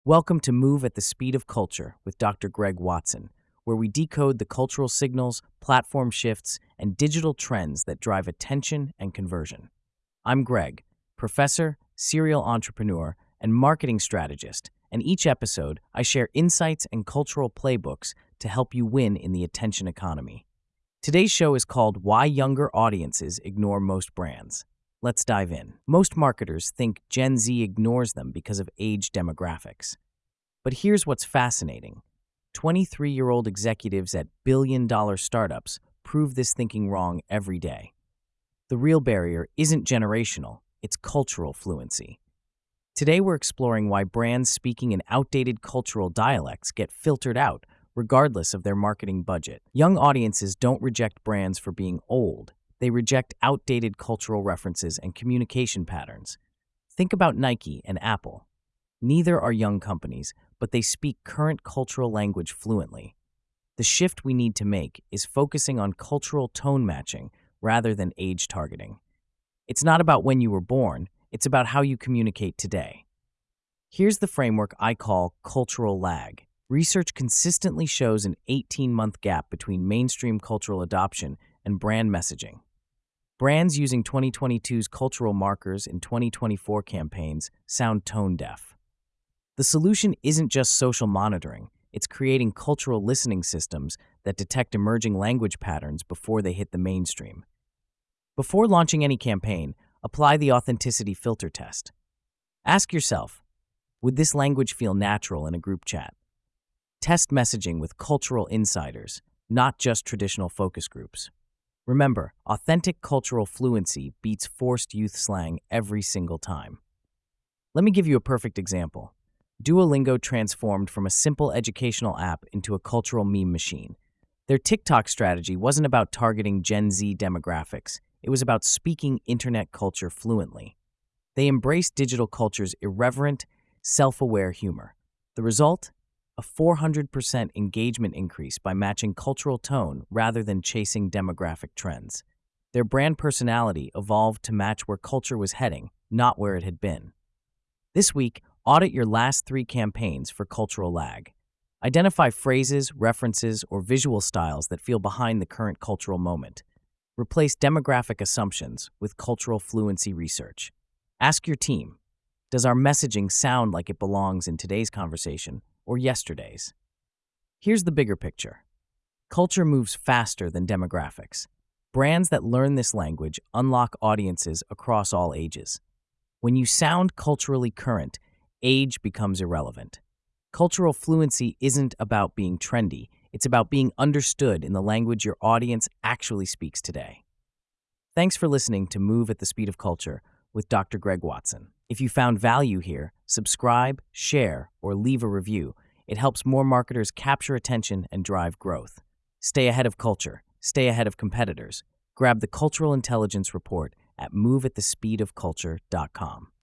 Welcome to Move at the Speed of Culture with Dr. Greg Watson, where we decode the cultural signals, platform shifts, and digital trends that drive attention and conversion. I'm Greg, professor, serial entrepreneur, and marketing strategist, and each episode I share insights and cultural playbooks to help you win in the attention economy. Today's show is called Why Younger Audiences Ignore Most Brands. Let's dive in. Most marketers think Gen Z ignores them because of age demographics. But here's what's fascinating. 23-year-old executives at billion-dollar startups prove this thinking wrong every day. The real barrier isn't generational, it's cultural fluency. Today we're exploring why brands speaking in outdated cultural dialects get filtered out, regardless of their marketing budget. Young audiences don't reject brands for being old. They reject outdated cultural references and communication patterns. Think about Nike and Apple. Neither are young companies, but they speak current cultural language fluently. The shift we need to make is focusing on cultural tone matching rather than age targeting. It's not about when you were born, it's about how you communicate today. Here's the framework I call cultural lag. Research consistently shows an 18-month gap between mainstream cultural adoption and brand messaging. Brands using 2022's cultural markers in 2024 campaigns sound tone-deaf. The solution isn't just social monitoring, it's creating cultural listening systems that detect emerging language patterns before they hit the mainstream. Before launching any campaign, apply the authenticity filter test. Ask yourself, would this language feel natural in a group chat? Test messaging with cultural insiders, not just traditional focus groups. Remember, authentic cultural fluency beats forced youth slang every single time. Let me give you a perfect example. Duolingo transformed from a simple educational app into a cultural meme machine. Their TikTok strategy wasn't about targeting Gen Z demographics, it was about speaking internet culture fluently. They embraced digital culture's irreverent, self-aware humor. The result? A 400% engagement increase by matching cultural tone rather than chasing demographic trends. Their brand personality evolved to match where culture was heading, not where it had been. This week, audit your last 3 campaigns for cultural lag. Identify phrases, references, or visual styles that feel behind the current cultural moment. Replace demographic assumptions with cultural fluency research. Ask your team, does our messaging sound like it belongs in today's conversation or yesterday's? Here's the bigger picture. Culture moves faster than demographics. Brands that learn this language unlock audiences across all ages. When you sound culturally current, age becomes irrelevant. Cultural fluency isn't about being trendy, it's about being understood in the language your audience actually speaks today. Thanks for listening to Move at the Speed of Culture with Dr. Greg Watson. If you found value here, subscribe, share, or leave a review. It helps more marketers capture attention and drive growth. Stay ahead of culture. Stay ahead of competitors. Grab the Cultural Intelligence Report at moveatthespeedofculture.com.